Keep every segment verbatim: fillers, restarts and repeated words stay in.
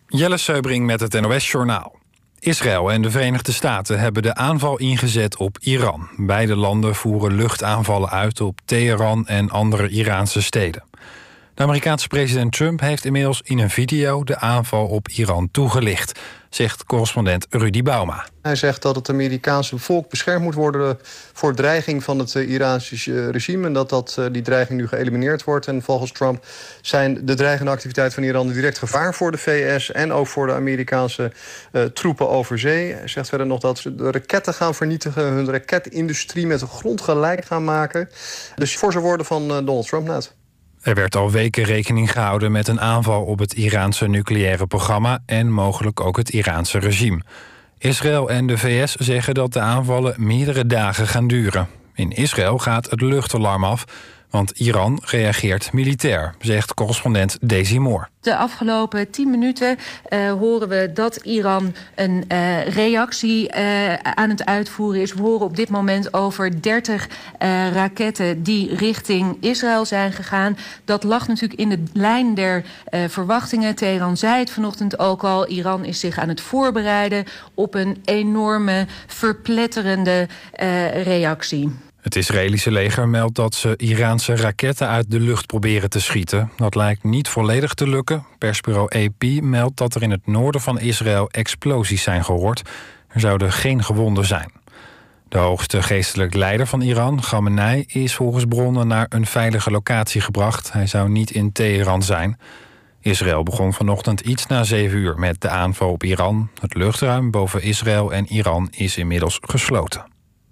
Jelle Seubring met het N O S-journaal. Israël en de Verenigde Staten hebben de aanval ingezet op Iran. Beide landen voeren luchtaanvallen uit op Teheran en andere Iraanse steden. De Amerikaanse president Trump heeft inmiddels in een video de aanval op Iran toegelicht, zegt correspondent Rudy Bauma. Hij zegt dat het Amerikaanse volk beschermd moet worden voor dreiging van het Iraanse regime en dat, dat die dreiging nu geëlimineerd wordt. En volgens Trump zijn de dreigende activiteiten van Iran een direct gevaar voor de V S en ook voor de Amerikaanse uh, troepen over zee. Hij zegt verder nog dat ze de raketten gaan vernietigen, hun raketindustrie met de grond gelijk gaan maken. Dus voor zijn woorden van uh, Donald Trump net. Er werd al weken rekening gehouden met een aanval op het Iraanse nucleaire programma en mogelijk ook het Iraanse regime. Israël en de V S zeggen dat de aanvallen meerdere dagen gaan duren. In Israël gaat het luchtalarm af, want Iran reageert militair, zegt correspondent Daisy Moore. De afgelopen tien minuten uh, horen we dat Iran een uh, reactie uh, aan het uitvoeren is. We horen op dit moment over dertig uh, raketten die richting Israël zijn gegaan. Dat lag natuurlijk in de lijn der uh, verwachtingen. Teheran zei het vanochtend ook al. Iran is zich aan het voorbereiden op een enorme, verpletterende uh, reactie. Het Israëlische leger meldt dat ze Iraanse raketten uit de lucht proberen te schieten. Dat lijkt niet volledig te lukken. Persbureau A P meldt dat er in het noorden van Israël explosies zijn gehoord. Er zouden geen gewonden zijn. De hoogste geestelijk leider van Iran, Khamenei, is volgens bronnen naar een veilige locatie gebracht. Hij zou niet in Teheran zijn. Israël begon vanochtend iets na zeven uur met de aanval op Iran. Het luchtruim boven Israël en Iran is inmiddels gesloten.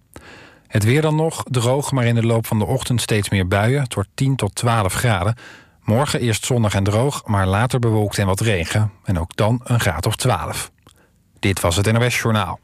Het weer dan nog, droog, maar in de loop van de ochtend steeds meer buien. Het wordt tien tot twaalf graden. Morgen eerst zonnig en droog, maar later bewolkt en wat regen. En ook dan een graad of twaalf. Dit was het N O S-journaal.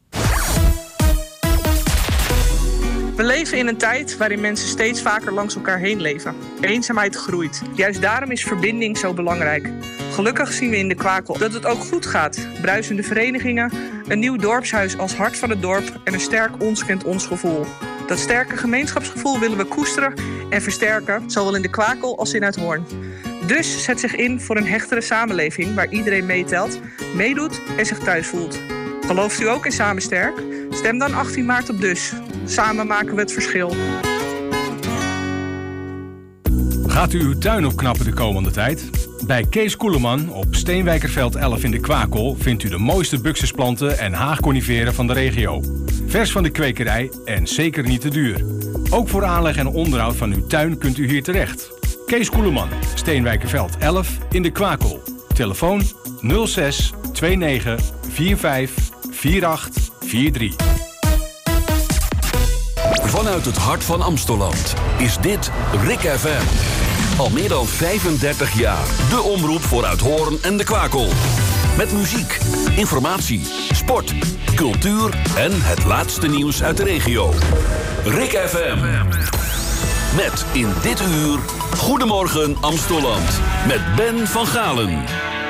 We leven in een tijd waarin mensen steeds vaker langs elkaar heen leven. Eenzaamheid groeit. Juist daarom is verbinding zo belangrijk. Gelukkig zien we in de Kwakel dat het ook goed gaat. Bruisende verenigingen, een nieuw dorpshuis als hart van het dorp en een sterk ons kent ons gevoel. Dat sterke gemeenschapsgevoel willen we koesteren en versterken, zowel in de Kwakel als in Uithoorn. Dus zet zich in voor een hechtere samenleving waar iedereen meetelt, meedoet en zich thuis voelt. Gelooft u ook in Samen Sterk? Stem dan achttien maart op Dus. Samen maken we het verschil. Gaat u uw tuin opknappen de komende tijd? Bij Kees Koeleman op Steenwijkerveld elf in de Kwakel vindt u de mooiste buxusplanten en haagconiferen van de regio. Vers van de kwekerij en zeker niet te duur. Ook voor aanleg en onderhoud van uw tuin kunt u hier terecht. Kees Koeleman, Steenwijkerveld elf in de Kwakel. Telefoon nul zes negen vier vijf vier acht vier drie. Vanuit het hart van Amsteland is dit Rik F M. Al meer dan vijfendertig jaar. De omroep voor Uithoorn en de Kwakel. Met muziek, informatie, sport, cultuur en het laatste nieuws uit de regio. Rik F M. Met in dit uur Goedemorgen Amsteland. Met Ben van Galen.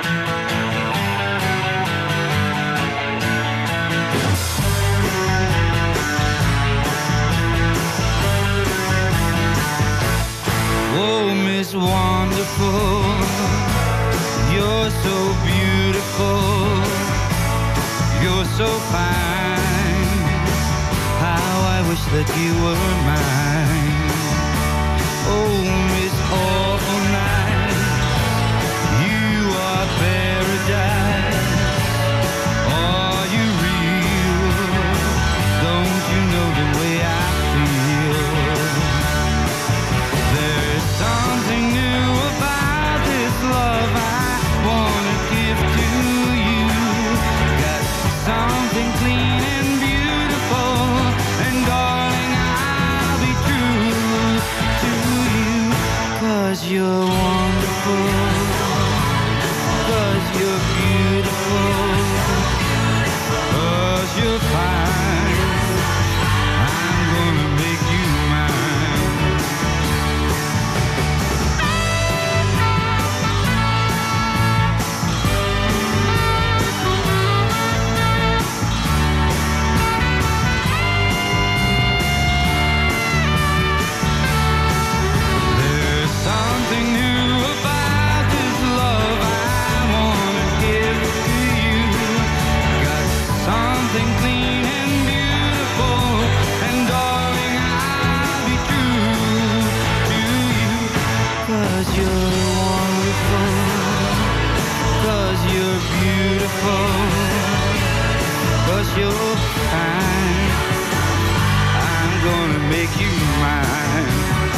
Oh, Miss Wonderful, you're so beautiful, you're so fine. How I wish that you were mine. Oh, Miss Awful Night, you are paradise. Are you real? Don't you know the way I feel? There's something new about this love I wanna give to you. Got something clean and beautiful, and darling, I'll be true to you. 'Cause you're wonderful, 'cause you're beautiful, 'cause you're fine. I'm gonna make you mine. There's something new about this love I wanna give you're fine. I'm gonna make you mine.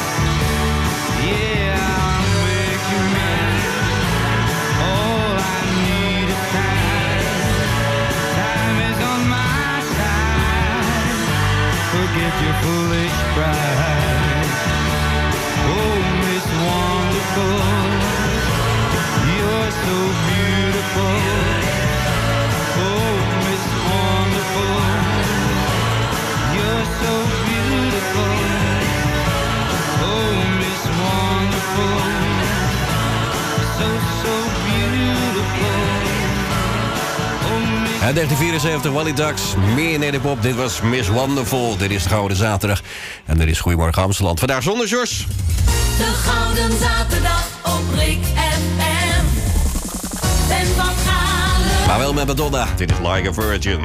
Yeah, I'll make you mine. All I need is time. Time is on my side. Forget your foolish pride. Oh, Miss Wonderful, you're so beautiful. Oh, Miss Wonderful, you're so beautiful. Oh, Miss Wonderful, so, so beautiful. Oh, Miss Uit negentien vierenzeventig, Wally Dax, meer Nederpop. Dit was Miss Wonderful. Dit is de Gouden Zaterdag. En dit is Goedemorgen Amsterdam. Vandaag zonder Jos. De Gouden Zaterdag op Rik F M. Ben van Galen. Maar wel met Madonna. Dit is Like a Virgin.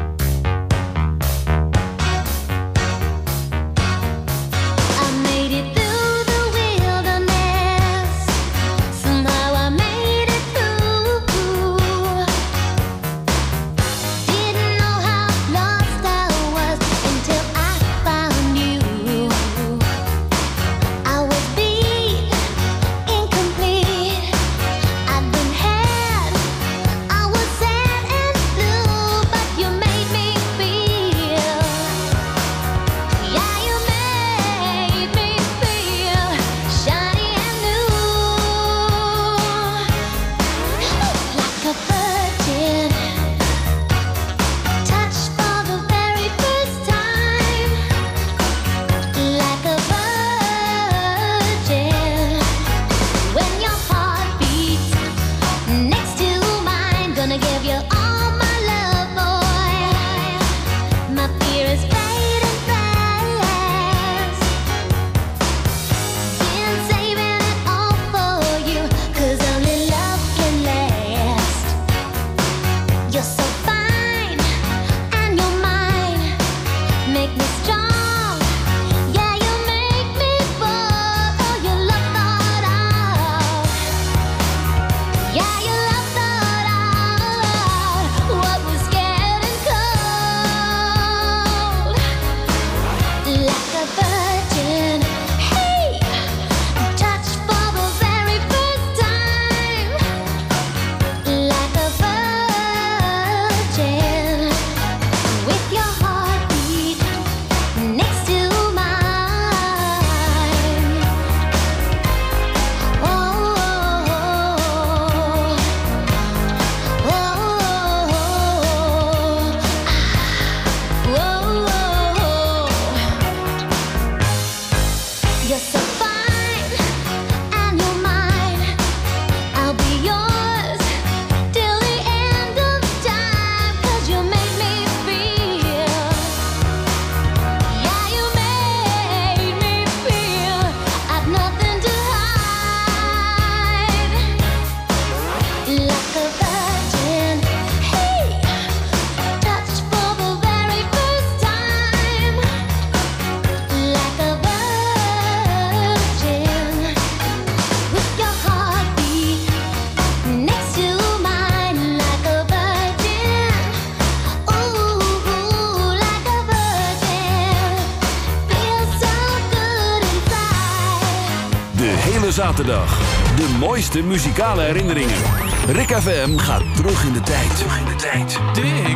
Zaterdag. De mooiste muzikale herinneringen. Rik F M gaat terug in de tijd. Terug in de tijd. Dig.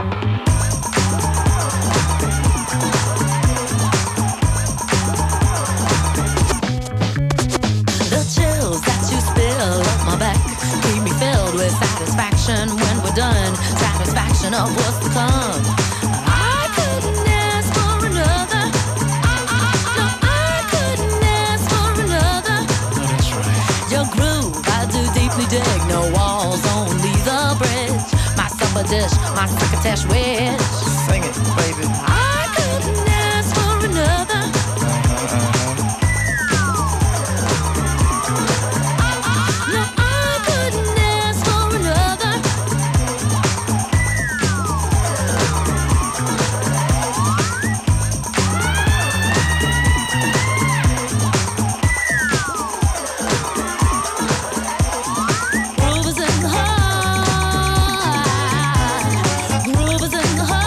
The chills that you spill up my back keep me filled with satisfaction when we're done. Satisfaction of what's to come. I couldn't ask for another. No, I couldn't ask for another. Your groove, I do deeply dig. No walls, only the bridge. My supper dish, my crocketesh wish. Sing it, baby. I couldn't ask for another. No, I couldn't ask for another. Groove is in the heart. Groove is in the heart.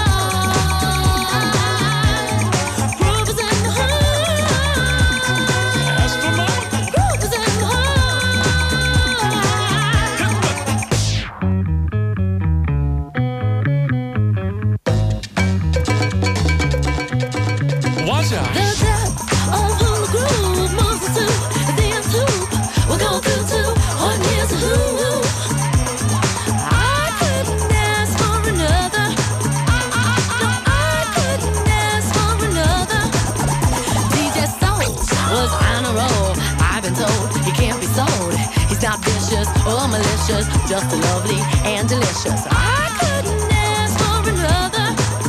or malicious, just lovely and delicious. I couldn't ask for another.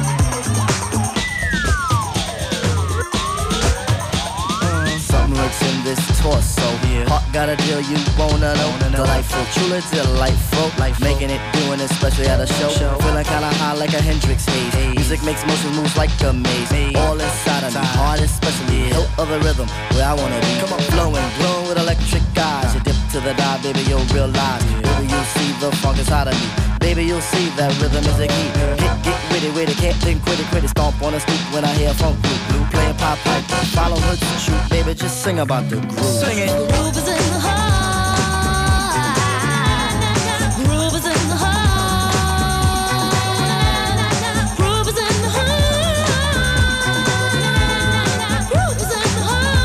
Something lurks in this torso. Yeah. Heart got a deal you wanna know. Delightful, truly delightful. Life making it, doing it, especially at a show. show. Feeling kinda high like a Hendrix haze. Hey. Music makes motion moves like a maze. Hey. All inside of me, heart especially. Yeah. Hilt of the rhythm, where I wanna be. Come on, flowing, glowing with electric eyes. You dip to the dive, baby, you'll realize. Yeah. Baby, you'll see the funk inside of me. Baby, you'll see that rhythm is the key. Get, get witty, witty, can't think, quit it, quit it. Stomp on the stoop when I hear funk blue, blue playing pop pipe. Follow her to shoot, baby, just sing about the groove. Sing it. The groove is in the heart. Groove is in the heart. Groove is in the heart. Groove is in the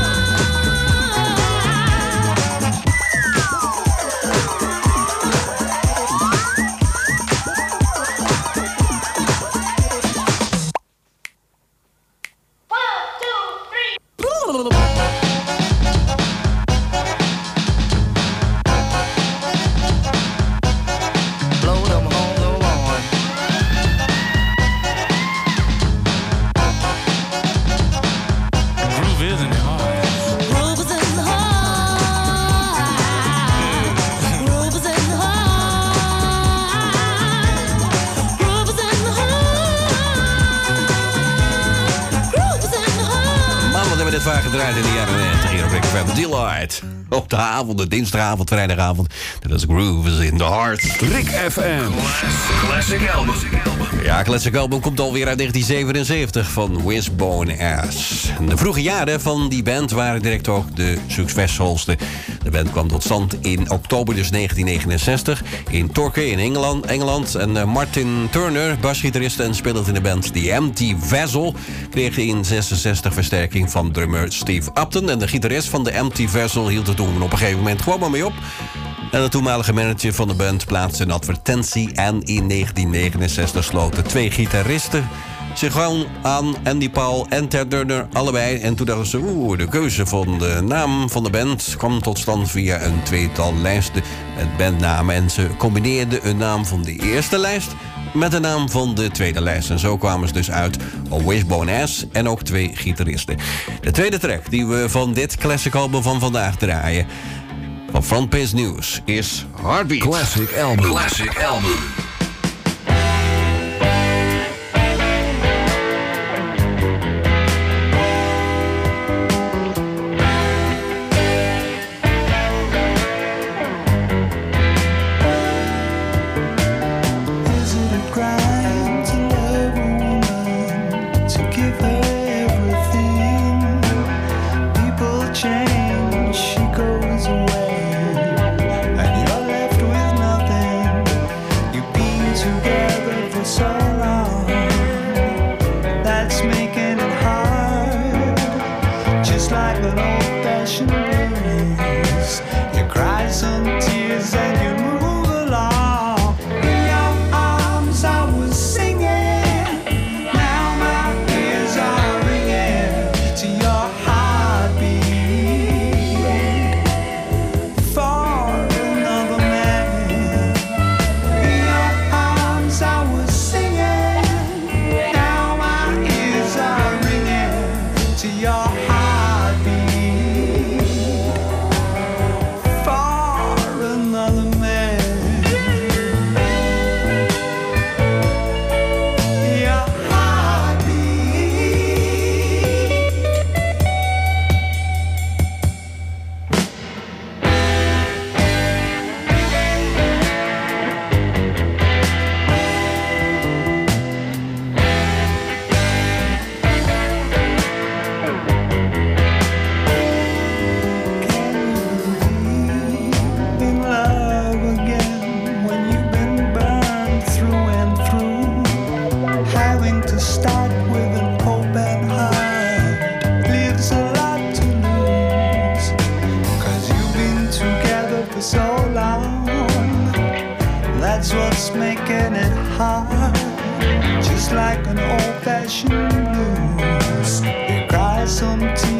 Gedraaid in de jaren negentig hier op Rick F M. Delight. Op de avond, de dinsdagavond, vrijdagavond. Dat is Grooves in the Heart. Rick F M. Classic Album. Ja, Classic Album komt alweer uit negentien zevenenzeventig van Wishbone Ass. De vroege jaren van die band waren direct ook de succesvolste. De band kwam tot stand in oktober dus negentien negenenzestig in Torquay in Engeland. Engeland. En uh, Martin Turner, basgitarist en speelend in de band The Empty Vessel, kreeg in zesenzestig versterking van drummer Steve Upton. En de gitarist van The Empty Vessel hield er toen op een gegeven moment gewoon maar mee op. En de toenmalige manager van de band plaatste een advertentie. En in negentien negenenzestig sloten twee gitaristen zich gewoon aan, Andy Paul en Ted Turner, allebei. En toen dachten ze, oeh, de keuze van de naam van de band kwam tot stand via een tweetal lijsten met bandnamen. En ze combineerden een naam van de eerste lijst met de naam van de tweede lijst. En zo kwamen ze dus uit op Wishbone Ass en ook twee gitaristen. De tweede track die we van dit classic album van vandaag draaien, van Frontpage News, is Heartbeat. Classic Album. Classic Album.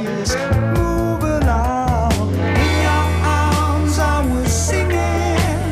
Move along. In your arms I was singing.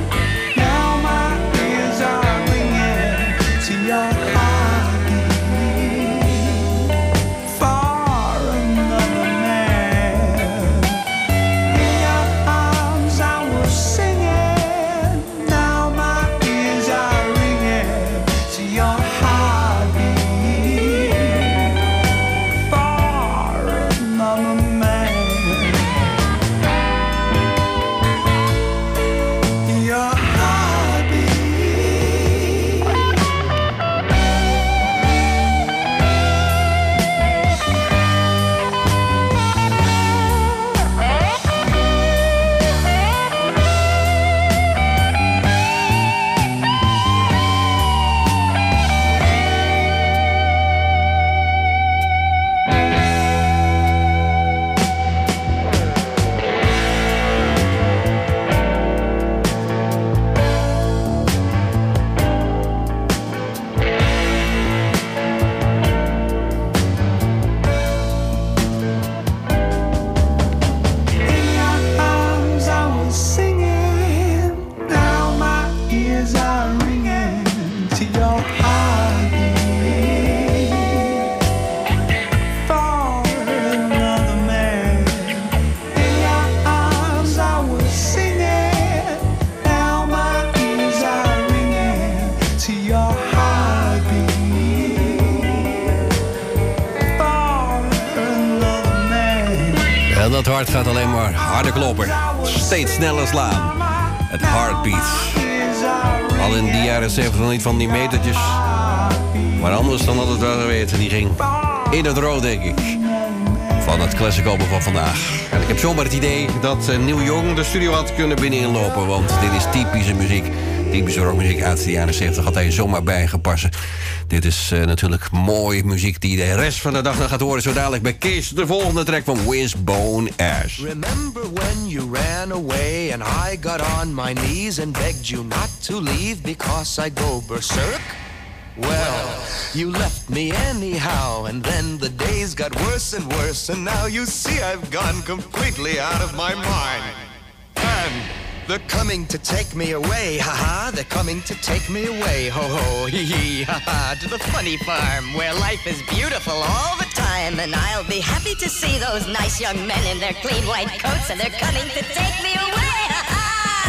to your heartbeat. For another man, in your arms I was singing. Now my ears are ringing to your heartbeat. For another man. En dat hart gaat alleen maar harder kloppen. Steeds sneller slaan. Het heartbeat. Al in die jaren zeventig nog niet van die metertjes. Maar anders dan dat het wel weten. Die ging in het rood, denk ik. Van het classic album van vandaag. En ik heb zomaar het idee dat uh, Neil Young de studio had kunnen binneninlopen. Want dit is typische muziek. Typische rockmuziek uit de jaren zeventig had hij zomaar bijgepassen. Dit is uh, natuurlijk mooie muziek die de rest van de dag nog gaat horen. Zo dadelijk bij Kees de volgende track van Wishbone Ash. Remember when you ran away and I got on my knees and begged you not to leave because I go berserk? Well, you left me anyhow, and then the days got worse and worse, and now you see I've gone completely out of my mind. And they're coming to take me away, ha-ha, they're coming to take me away, ho-ho, hee-hee, ha-ha, to the funny farm where life is beautiful all the time, and I'll be happy to see those nice young men in their clean white coats, and they're coming to take me away, ha-ha!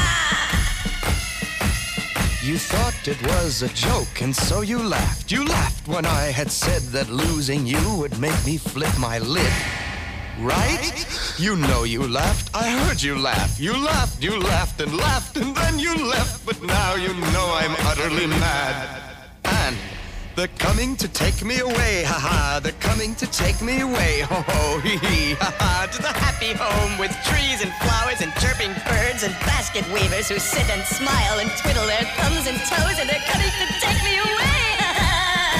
You thought it was a joke, and so you laughed, you laughed when I had said that losing you would make me flip my lid. Right? You know you laughed. I heard you laugh. You laughed, you laughed and laughed, and then you left. But now you know I'm utterly mad. And they're coming to take me away, ha-ha. They're coming to take me away, ho-ho, hee-hee, ha-ha. To the happy home with trees and flowers and chirping birds and basket weavers who sit and smile and twiddle their thumbs and toes, and they're coming to take me away, ha-ha.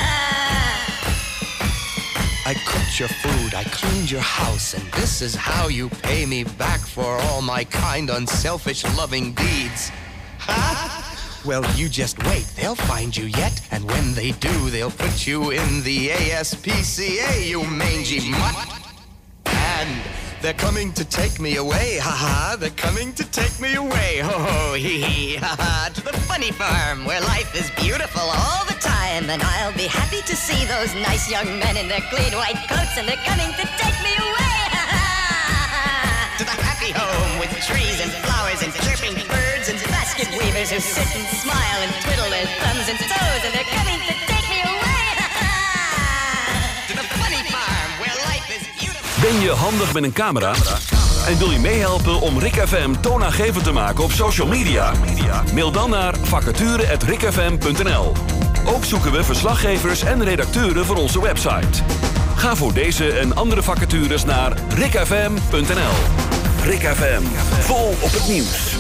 I cooked your food, I cleaned your house, and this is how you pay me back for all my kind, unselfish, loving deeds. Ha? Well, you just wait, they'll find you yet, and when they do, they'll put you in the A S P C A, you mangy mutt. And they're coming to take me away, ha-ha, they're coming to take me away, ho-ho, hee-hee, ha-ha, to the funny farm where life is beautiful all the time, and I'll be happy to see those nice young men in their clean white coats, and they're coming to take me away, ha-ha, to the happy home with trees and flowers and chirping birds and basket weavers who sit and smile and twiddle their thumbs and toes, and they're coming to take me away, ha-ha, to the funny farm where life is beautiful. Ben je handig met een camera? En wil je meehelpen om Rick F M toonaangevend te maken op social media? Mail dan naar vacature at rick f m punt n l. Ook zoeken we verslaggevers en redacteuren voor onze website. Ga voor deze en andere vacatures naar rick f m punt n l. Rick F M, vol op het nieuws.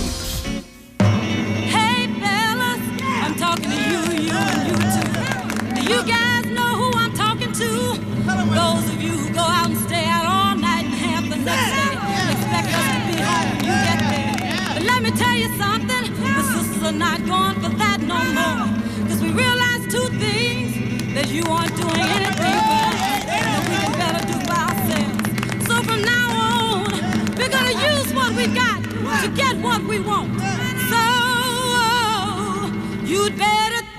Hey fellas, I'm talking to you, you and you too. Do you guys know who I'm talking to? Those of you who go out and stay out all night and have the next day. Expect us to be home when you get there. But let me tell you something, the sisters are not going for that no more. Cause we realize two things, that you aren't doing anything for us, and that we can better do by ourselves. So from now on, we're gonna use what we got to get what we want. So, you'd better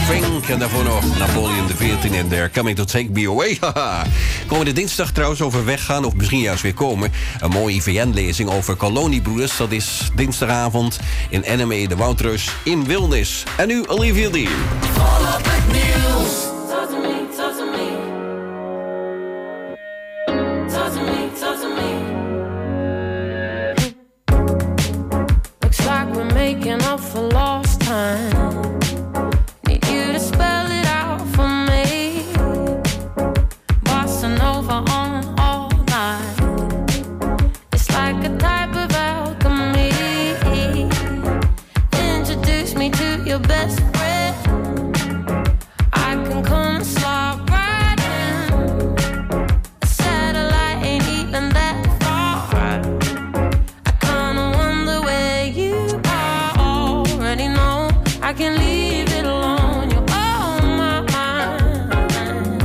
Fink en daarvoor nog Napoleon de veertien en They're Coming to Take Me Away. Komende dinsdag trouwens over weggaan, of misschien juist weer komen. Een mooie I V N-lezing over koloniebroeders. Dat is dinsdagavond in N M E de Woudreus in Wilnis. En nu Olivia Dean. Volop het nieuws. Talk to me, talk to me. Talk to me, talk to me. Looks like we're making up for lost time. Need you to spell it out for me. Bossa Nova on all night. It's like a type of alchemy. Introduce me to your best friend. I can come and slide right in. A satellite ain't even that far. I kinda wonder where you are. Already know I can leave it alone. You're on my mind.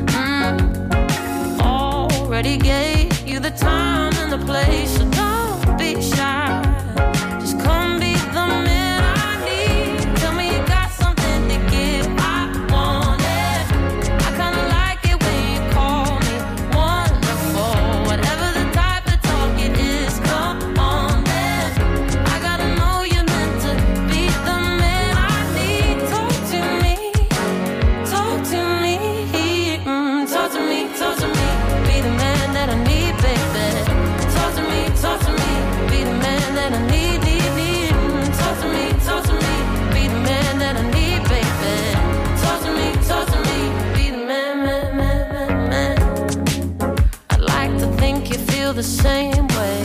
Mm. Already gave you the time and the place, so don't be shy. Just come be the man I need. Tell me you got something to give. I want it. I kinda like it when you call me wonderful. Whatever the type of talk it is, come on then. I gotta know you're meant to be the man I need. Talk to me, talk to me, mm, talk to me, talk to me. Be the man that I need, baby. Talk to me, talk to me. Be the man that I need, need, need. Mm, talk to me, talk to me. Be the man that I need, baby. Talk to me, talk to me. Be the man, man, man, man, man. I'd like to think you feel the same way,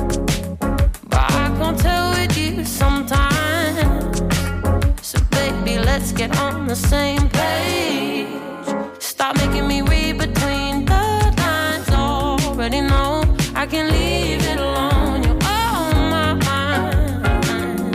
but I can't tell with you sometimes. So baby, let's get on the same page. Stop making me read between the lines. Already know I can leave it alone. You're on my mind.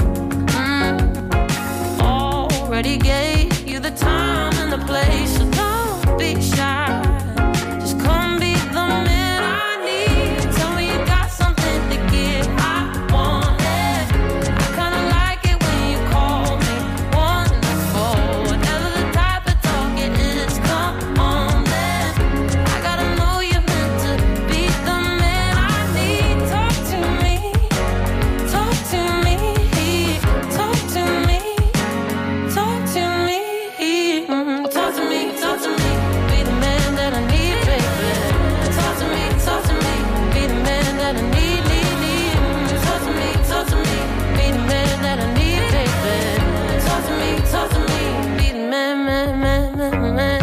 Mm. Already gave you the time and the place, so don't be shy. Just come be the man I need. Tell me you got something to give. I want it. I kinda like it when you call me wonderful. Whatever the type of talk it is, come on then. I gotta know you're meant to be the man I need. Talk to me, talk to me, talk to me, talk to me, mm, talk to me, talk to me. Be the man that I need, baby. Talk to me, talk to me. Be the man that I need, need, need. Mm, talk to me, talk to me. Be the man that I need, baby. Talk to me, talk to me. Be the man, man, man, man, man.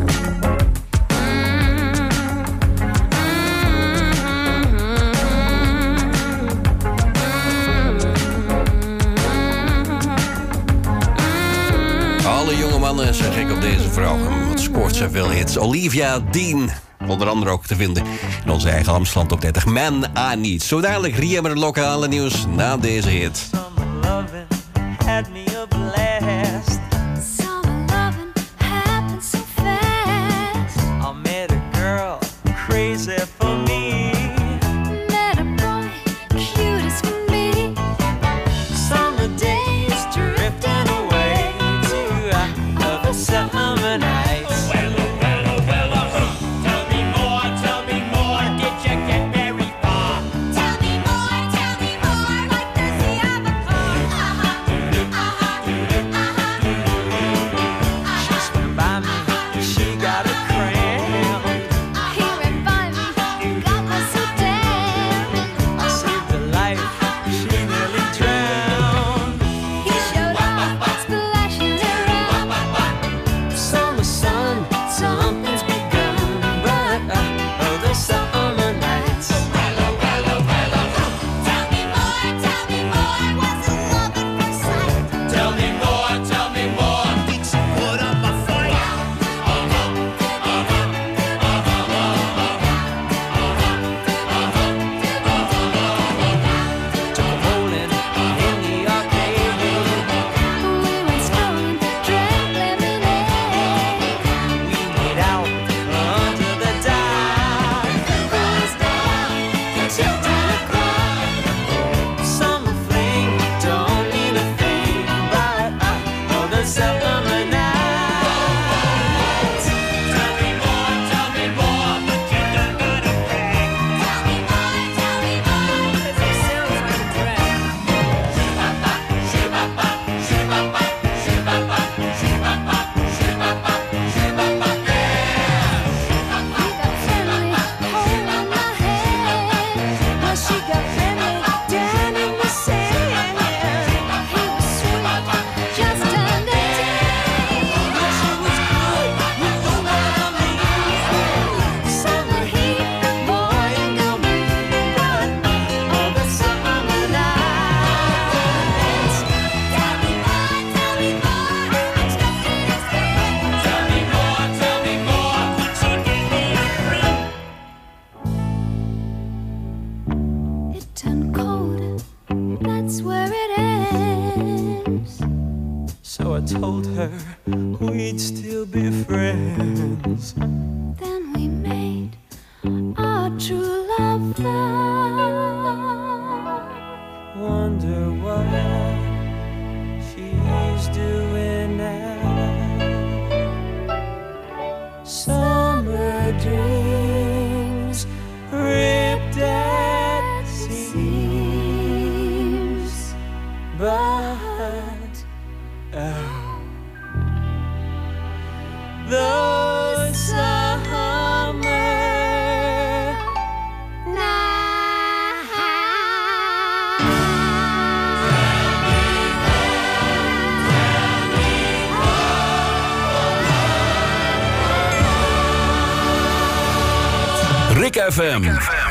Alle jonge mannen zijn gek op deze vrouw. Wat scoort ze veel hits. Olivia Dean. Onder andere ook te vinden in onze eigen Amsterdam Top dertig. Man, I Need. Zo dadelijk Ria met het lokale nieuws na deze hit. Loving had me a blast. Summer loving happened so fast. I met a girl crazy for me. Met a boy cute as can be. Summer days drifting away to other summer nights. Well, well, well, uh, tell me more, tell me more. Did you get very far? Tell me more, tell me more. Like does he have a car? Uh-huh, uh-huh, uh-huh. told her we'd still be friends. Then we made our true love vow. Wonder what she's doing now. Summer dreams ripped at seams, but oh, the summer Rick F M.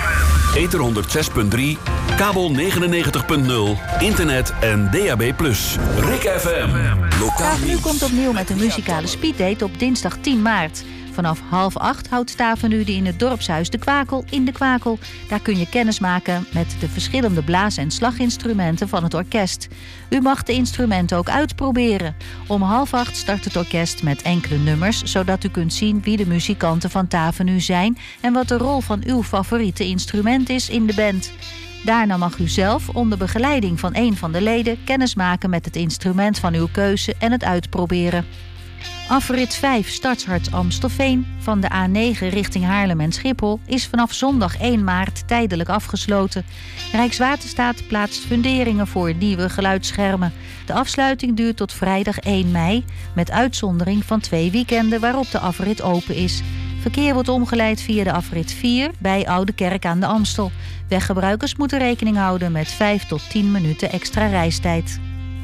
Ether honderdzes punt drie, kabel negenennegentig punt nul, internet en D A B plus. Rick F M. Lokaal Nu komt opnieuw met een muzikale speeddate op dinsdag tien maart. Vanaf half acht houdt Stavenude in het dorpshuis De Kwakel in De Kwakel. Daar kun je kennis maken met de verschillende blaas- en slaginstrumenten van het orkest. U mag de instrumenten ook uitproberen. Om half acht start het orkest met enkele nummers, zodat u kunt zien wie de muzikanten van Tavenu zijn en wat de rol van uw favoriete instrument is in de band. Daarna mag u zelf onder begeleiding van een van de leden kennis maken met het instrument van uw keuze en het uitproberen. Afrit vijf Stadshart Amstelveen van de A negen richting Haarlem en Schiphol is vanaf zondag één maart tijdelijk afgesloten. Rijkswaterstaat plaatst funderingen voor nieuwe geluidsschermen. De afsluiting duurt tot vrijdag één mei, met uitzondering van twee weekenden waarop de afrit open is. Verkeer wordt omgeleid via de afrit vier bij Oude Kerk aan de Amstel. Weggebruikers moeten rekening houden met vijf tot tien minuten extra reistijd.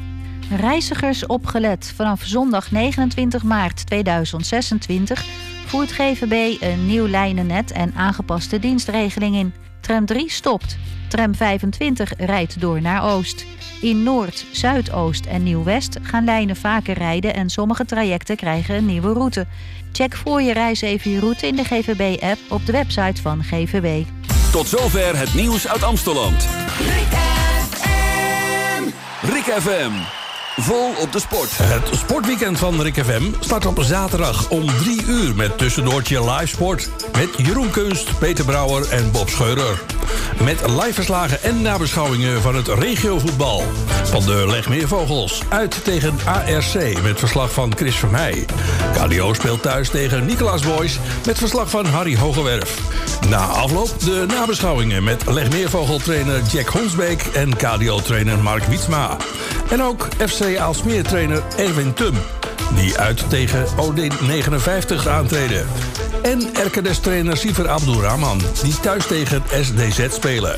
Reizigers opgelet. Vanaf zondag negenentwintig maart tweeduizend zesentwintig voert G V B een nieuw lijnennet en aangepaste dienstregeling in. Tram drie stopt. Tram vijfentwintig rijdt door naar Oost. In Noord, Zuidoost en Nieuw-West gaan lijnen vaker rijden en sommige trajecten krijgen een nieuwe route. Check voor je reis even je route in de G V B-app op de website van G V B. Tot zover het nieuws uit Amsteland. Rick F M. Rick F M. Vol op de sport. Het sportweekend van Rick F M start op zaterdag om drie uur met tussendoortje live sport. Met Jeroen Kunst, Peter Brouwer en Bob Scheurer. Met live verslagen en nabeschouwingen van het regiovoetbal. Van de Legmeervogels uit tegen A R C met verslag van Chris Vermeij. K D O speelt thuis tegen Nicolaas Boys met verslag van Harry Hogewerf. Na afloop de nabeschouwingen met Legmeervogeltrainer Jack Honsbeek en K D O-trainer Mark Wietsma. En ook F C Aalsmeer-trainer Erwin Tum, die uit tegen O D negenenvijftig aantreden. En R K D S-trainer Siver Abdulrahman, die thuis tegen S D Z spelen.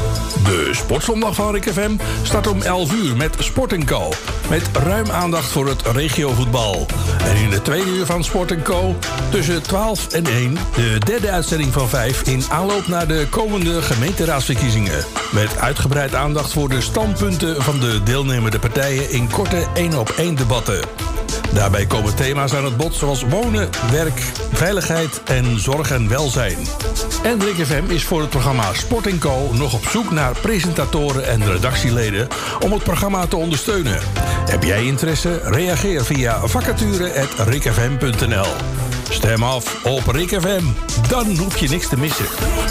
De Sportzondag van Rick F M start om elf uur met Sport en Co. Met ruim aandacht voor het regiovoetbal. En in de tweede uur van Sport en Co. tussen twaalf en één de derde uitzending van vijf in aanloop naar de komende gemeenteraadsverkiezingen. Met uitgebreid aandacht voor de standpunten van de deelnemende partijen in korte één op één debatten. Daarbij komen thema's aan het bod zoals wonen, werk, veiligheid en zorg en welzijn. En Rick F M is voor het programma Sport en Co. nog op zoek naar presentatoren en redactieleden om het programma te ondersteunen. Heb jij interesse? Reageer via vacature at rickfm punt n l. Stem af op Rick F M. Dan hoef je niks te missen.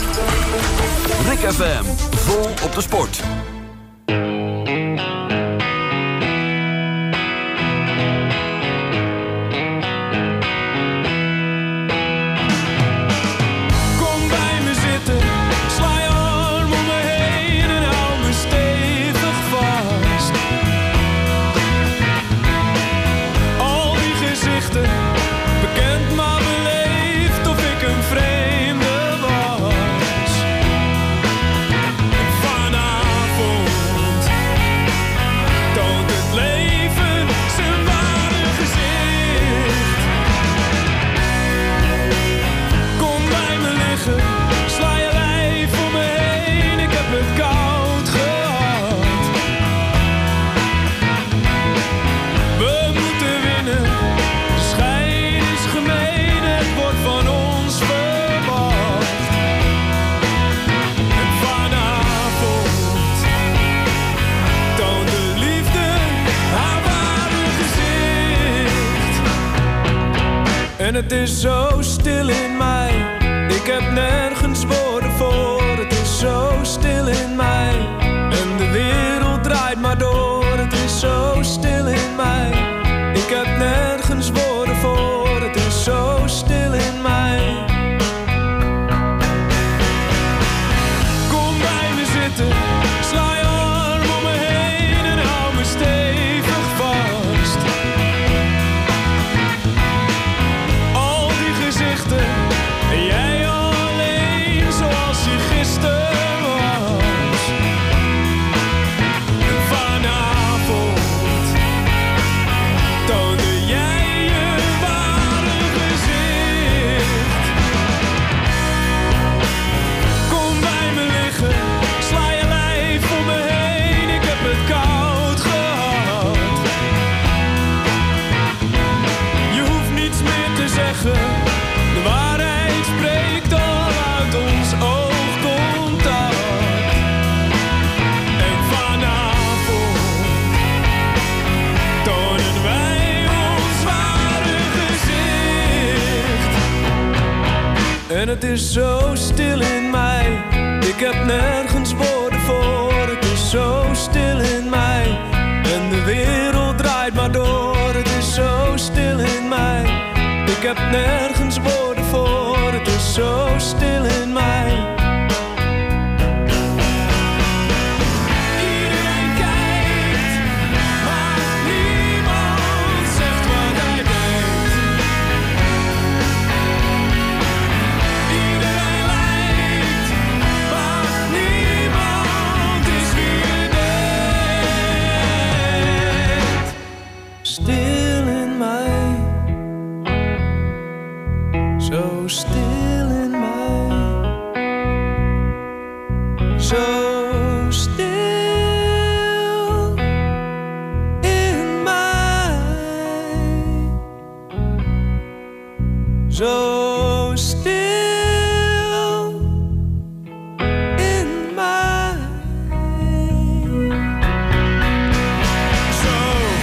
Rick F M. Vol op de sport. Vanavond het is zo stil in mij. Ik heb nergens woorden voor. Het is zo stil in mij. En de wereld draait maar door. Het is zo stil in mij. Ik heb nergens woorden voor. Het is zo stil in mij. Kom bij me zitten. Sla je arm om me heen en hou me stevig vast. Al die gezichten en jij alleen zoals je gisteren was. En vanavond toonde jij je ware gezicht. Kom bij me liggen, sla je lijf om me heen. Ik heb het koud gehad. Je hoeft niets meer te zeggen. De waarheid spreekt al uit ons oogcontact. En vanavond tonen wij ons ware gezicht. En het is zo stil in mij. Ik heb nergens woorden voor. Het is zo stil in mij. En de wereld draait maar door. Het is zo stil in mij. Ik heb nergens woorden voor. Het is zo stil in mij. Iedereen kijkt, maar niemand zegt wat hij denkt. Iedereen lijkt, maar niemand is wie je denkt. Stil in mij. Zo stil in mij. Zo stil in mij. Zo stil in mij. Zo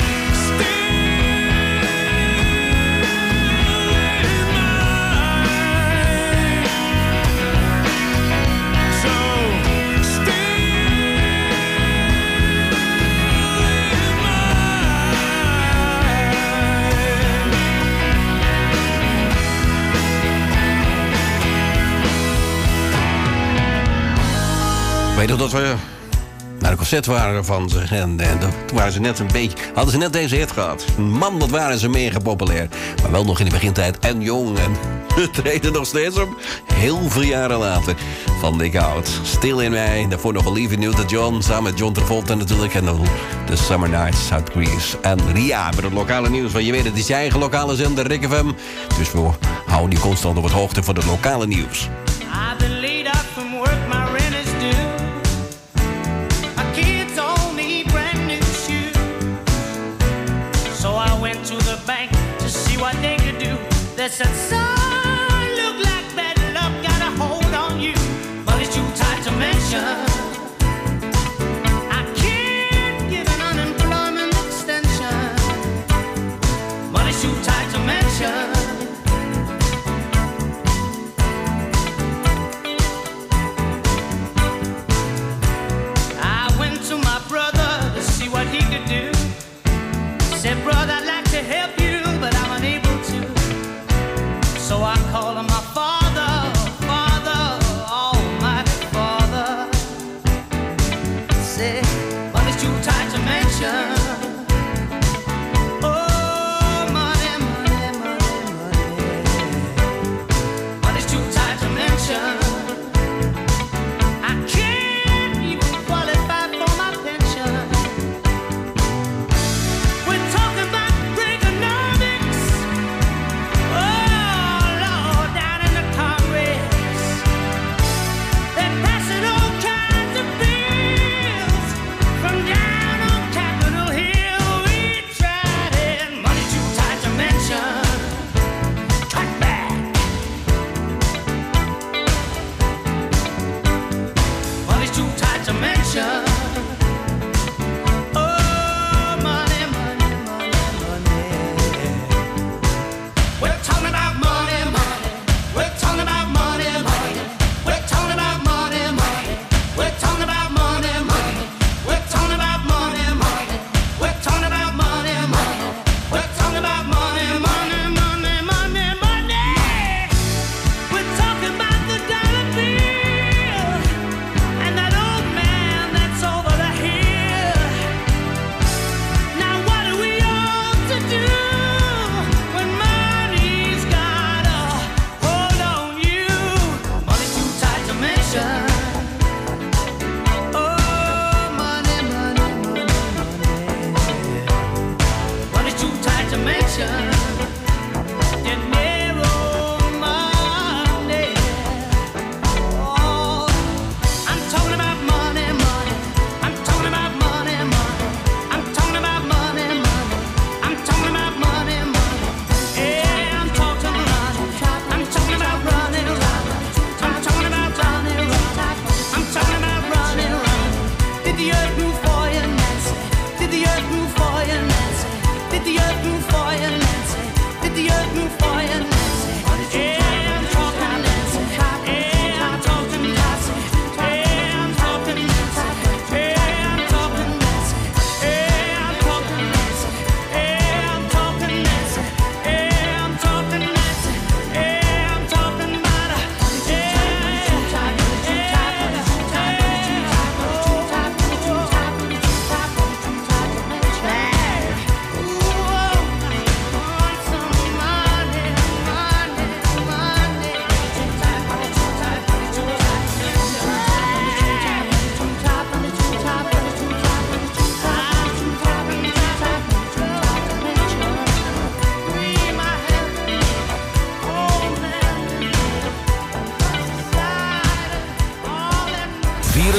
Ik weet nog dat we naar een concert waren van ze. En, en toen waren ze net een beetje, hadden ze net deze hit gehad. Man, wat waren ze mega populair. Maar wel nog in de begintijd en jong. En ze treden nog steeds op. Heel veel jaren later. Van Dick Out. Stil in mij. Daarvoor nog Olivia Newton-John. Samen met John Travolta natuurlijk. En dan The Summer Nights uit Greece. En Ria met het lokale nieuws. Want je weet, het is je eigen lokale zender, Rick F M. Dus we houden die constant op het hoogte van het lokale nieuws. I've been laid up from work, my rent is due. My kids all need brand new shoes. So I went to the bank to see what they could do. They said, son, look like bad luck got a hold on you. But it's too tight to mention. I can't give an unemployment extension. But it's too tight to mention. Said, brother, I'd like to help you, but I'm unable to. So I call him my father, father, almighty father. Say, but it's too tight to mention. Oh, money, money, money, money. But it's too tight to mention. I can't even qualify for my pension. From down on Capitol Hill.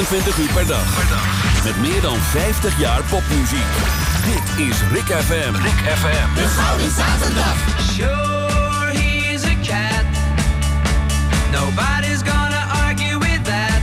vierentwintig uur per dag. Met meer dan vijftig jaar popmuziek. Dit is Rick F M. Rick F M. De Gouden Zaterdag. Sure, he's a cat. Nobody's gonna argue with that.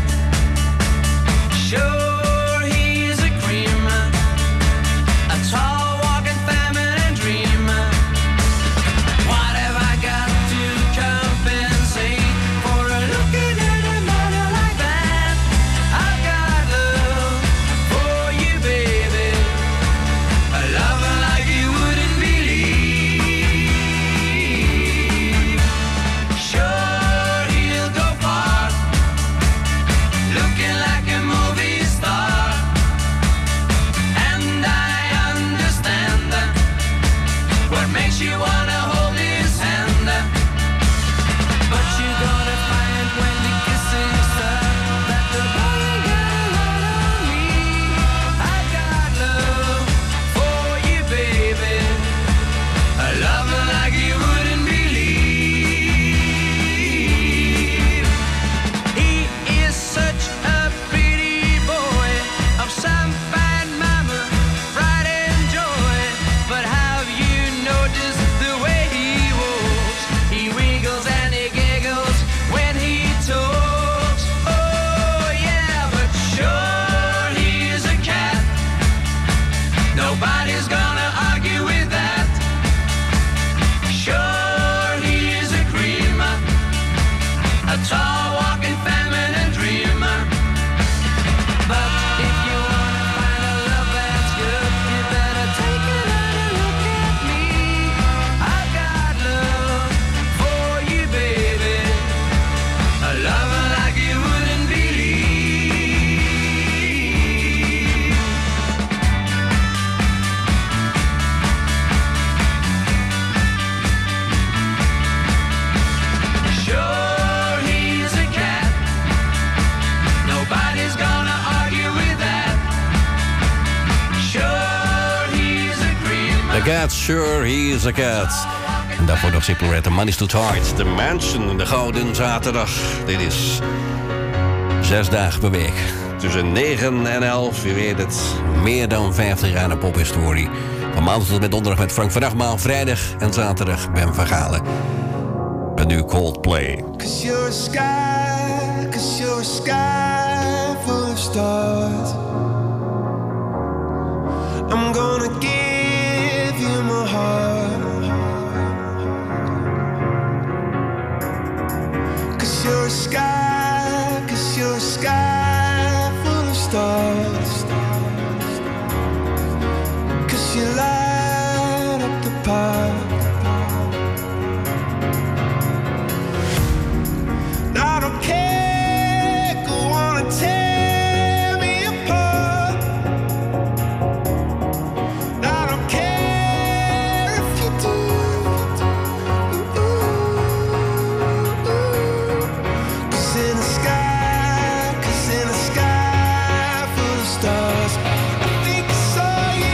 Sure, he's a cream. A tall, walking feminine dream. What have I got to compensate for looking at a mother like that? I've got love for you, baby. A lover like you wouldn't believe. Sure, he'll go far, looking like a movie star. And I understand what makes you wanna hold his hand. But you're gonna find when the kissing's done that the body got a lot on me. I got love for you, baby. A lover like you wouldn't believe. He is such a pretty boy of some fine mama, pride and joy. But have you noticed the way he walks? He wiggles and he giggles when he talks. Oh yeah, but sure he's a cat. Nobody's gonna argue with that. Sure he's a creamer, a tall walking feminine dreamer. But if you wanna find a love that's good, you better take another look at me. I've got love for you, baby. A lover like you wouldn't believe. Sure he's a cat. Nobody's gonna argue with that. Sure he's a creamer. The Cat, Sure He's a Cat. En daarvoor nog Simple Red, The Money's Too Tight. The Mansion, de Gouden Zaterdag. Dit is zes dagen per week. Tussen negen en elf, je weet het. Meer dan vijftig jaar aan pophistorie. Van maandag tot met donderdag met Frank van Dagmaal. Vrijdag en zaterdag Ben van Galen. En nu Coldplay. Cause you're a sky, cause you're a sky full of stars. I'm gonna give you my heart. Cause you're a sky, cause you're a sky full of stars. Cause you light up the park. I don't care, go on and tear me apart. I don't care if you do. Cause in the sky, cause in the sky full of stars, I think I saw you.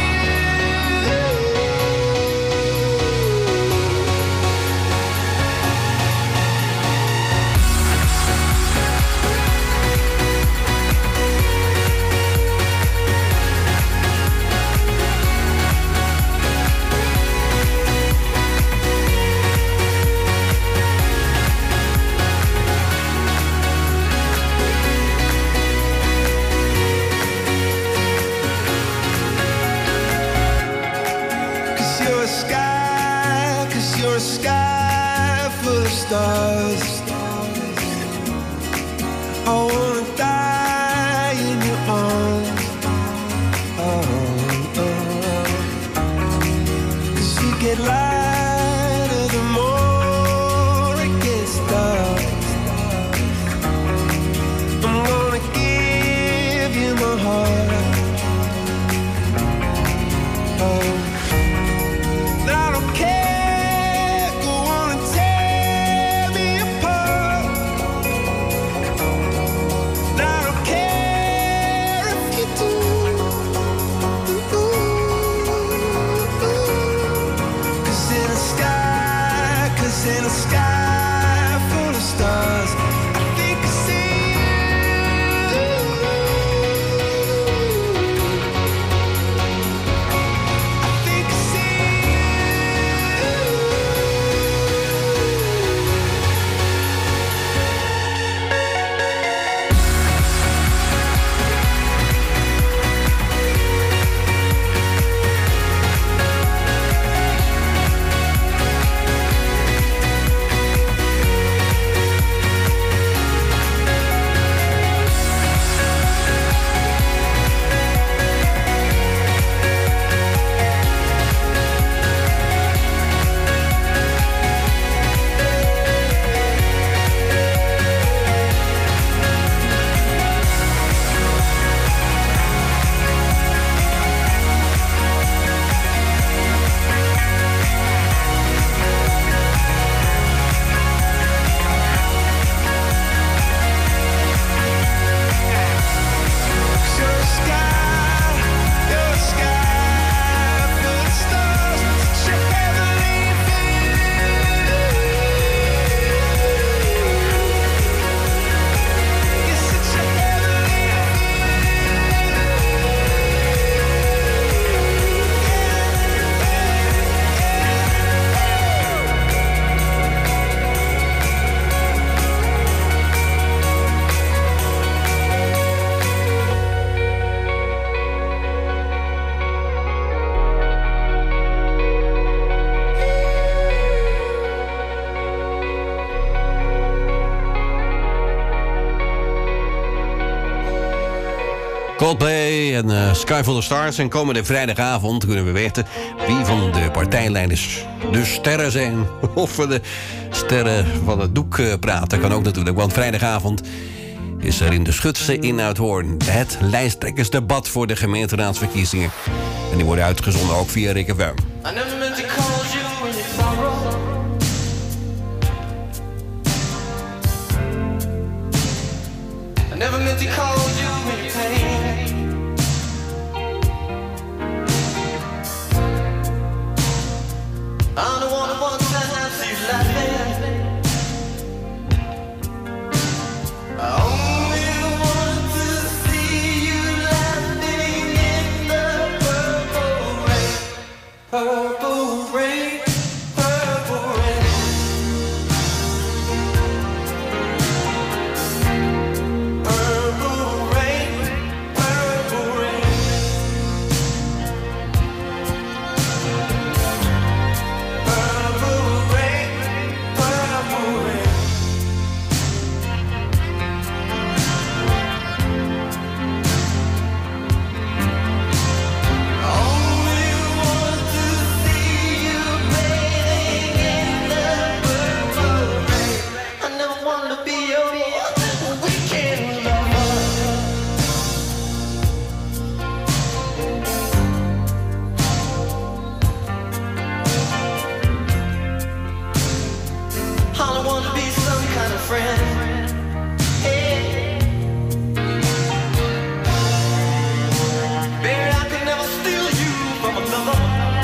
Cause you're a sky, cause you're a sky full of stars. I wanna die in your arms. Oh, oh. Cause you get lighter the more it gets dark. I'm gonna give you my heart. Oh. I don't care, go on and tear me apart. I don't care if you do. Cause Coldplay en uh, Sky Full of Stars. En komende vrijdagavond kunnen we weten wie van de partijleiders de sterren zijn. Of we de sterren van het doek uh, praten. Kan ook natuurlijk, want vrijdagavond is er in de Schutse in Uithoorn het lijsttrekkersdebat voor de gemeenteraadsverkiezingen. En die worden uitgezonden ook via Rick F M. I never meant to call you when you sorrow. I never meant to call you when you pain. I'm the one who wants to see you laughing. I only want to see you laughing in the purple rain. Purple rain, purple rain. Purple rain, purple rain. Purple rain, purple rain. Only want to see you bathing in the purple rain. I never wanted to be your weekend lover. I don't want to be some kind of friend. Hey. Baby, I could never steal you from another.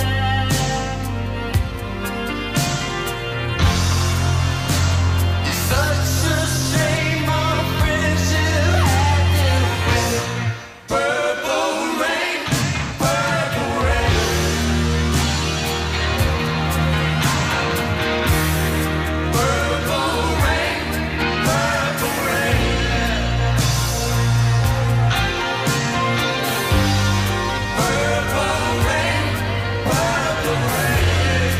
It's such a shame our friendship had to end. Purple rain, purple rain. Purple rain, purple rain. Purple rain, purple rain.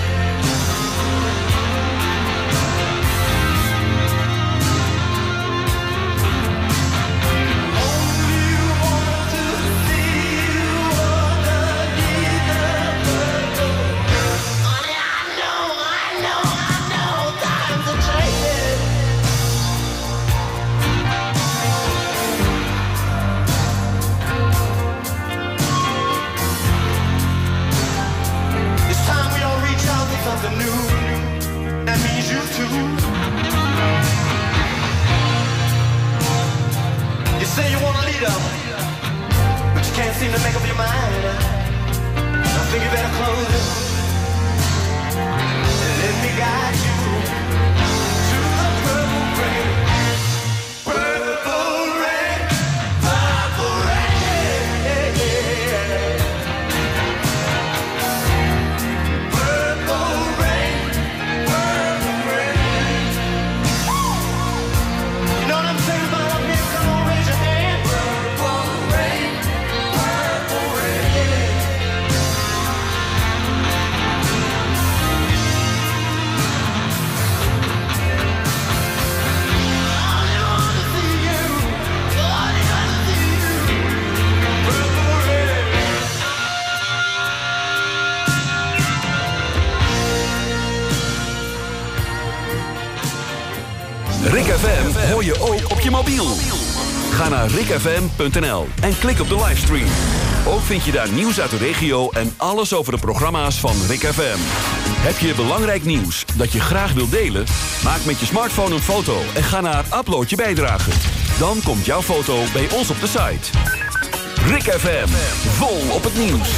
Only want to see you underneath the purple rain. Honey, I know, I know, I know times are changing. It's time we all reach out for something new. That means you too. You say you want a leader, but you can't seem to make up your mind. I think you better close it and let me guide you to the purple rain. Purple rain, purple rain. Purple rain, purple rain. You know what I'm saying about up here? Come on, raise your hand. Purple rain, purple rain. I want to see you. I want to see you. Purple rain. Rick F M hoor je ook op je mobiel. Ga naar rick f m punt n l en klik op de livestream. Ook vind je daar nieuws uit de regio en alles over de programma's van Rick F M. Heb je belangrijk nieuws dat je graag wilt delen? Maak met je smartphone een foto en ga naar Upload je bijdrage. Dan komt jouw foto bij ons op de site. Rick F M, vol op het nieuws.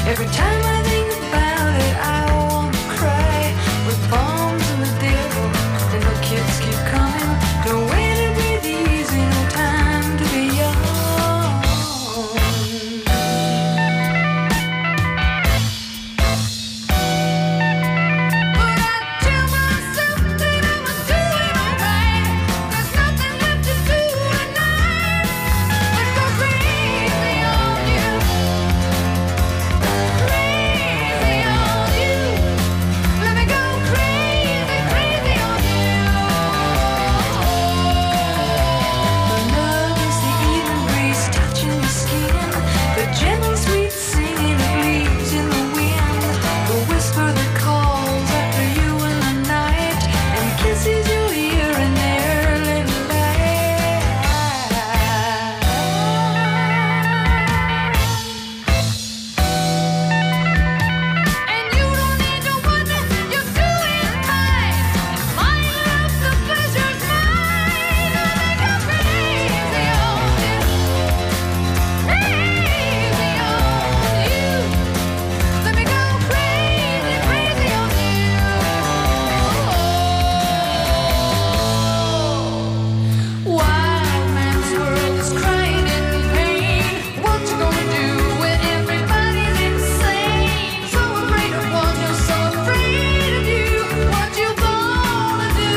Every time I think about it, I wanna cry. With bombs and the devil, and the kids keep coming. No way to breathe easy, no time to be young. But I tell myself that I'ma do it alright. There's nothing left to do tonight. But go crazy on you. Crazy on you. Let me go crazy, crazy on you. The love is the evening breeze touching your skin. The gentle sweet singing of leaves in the wind. The whisper that calls after you in the night and kisses your ear in the early light. And you don't need to wonder, you're doing fine. My love, the pleasure's mine. Let me go crazy on you. Crazy on you. Let me go crazy, crazy on you. Wild man's world is crying in pain. What you gonna do when everybody's insane? So afraid of one, you're so afraid of you. What you gonna do?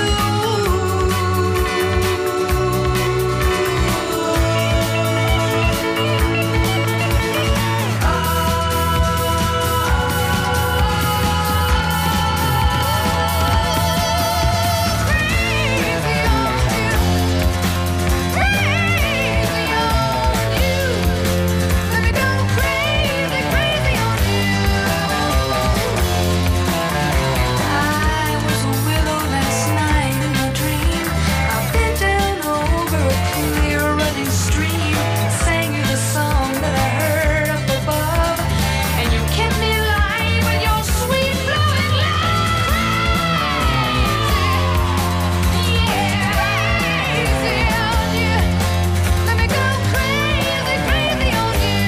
I was a willow last night in a dream. I bent down over a clear running stream, sang you the song that I heard up above, and you kept me alive with your sweet flowing love. Yeah, crazy on you. Let me go crazy, crazy on you.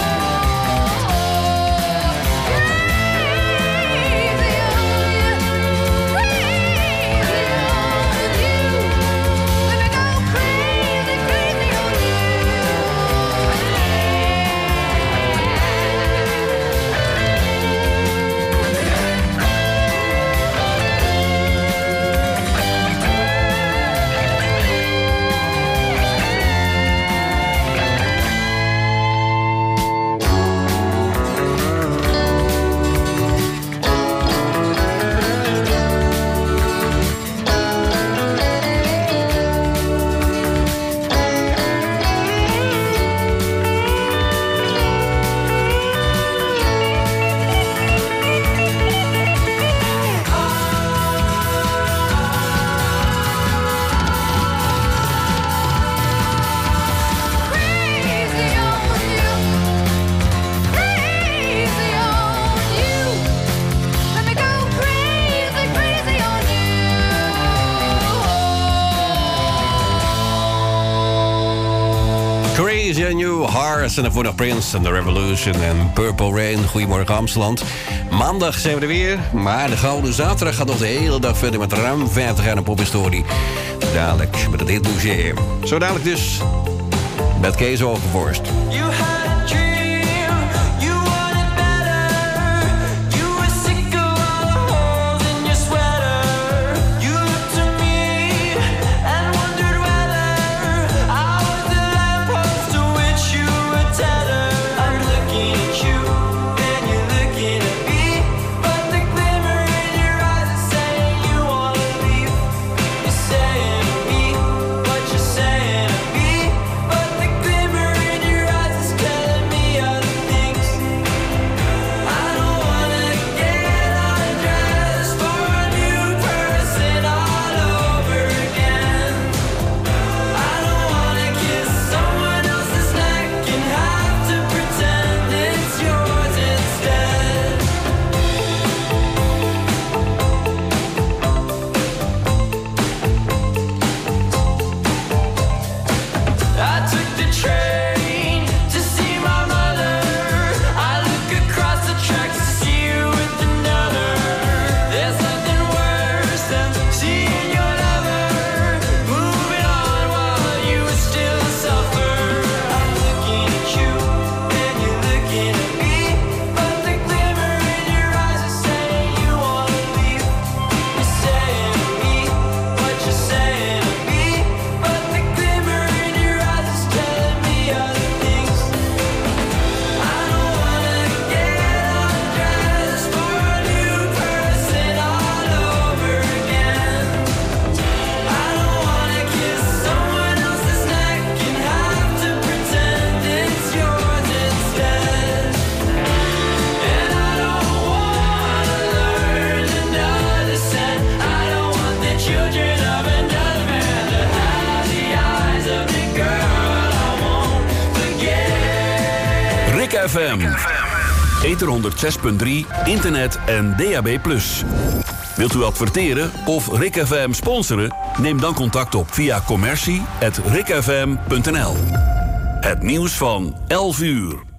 Crazy on You, Hearts en daarvoor nog Prince and The Revolution en Purple Rain. Goedemorgen Amsterdam. Maandag zijn we er weer, maar de Gouden Zaterdag gaat nog de hele dag verder met ruim vijftig jaar een pophistorie. Dadelijk met het Hit Museum. Zo dadelijk dus met Kees Overvorst. You had a dream, you wanted better. You were sick of all the holes in your sweater. You looked to me and wondered whether I was the lamppost to which you were tethered. I'm looking at you and you're looking at me, but the glimmer in your eyes is saying you wanna leave. You're saying to me what you're saying to me, but the glimmer in your eyes is F M. Ether honderd zes punt drie, internet en D A B plus. Wilt u adverteren of Rick F M sponsoren? Neem dan contact op via commercie at rick f m punt n l. Het nieuws van elf uur.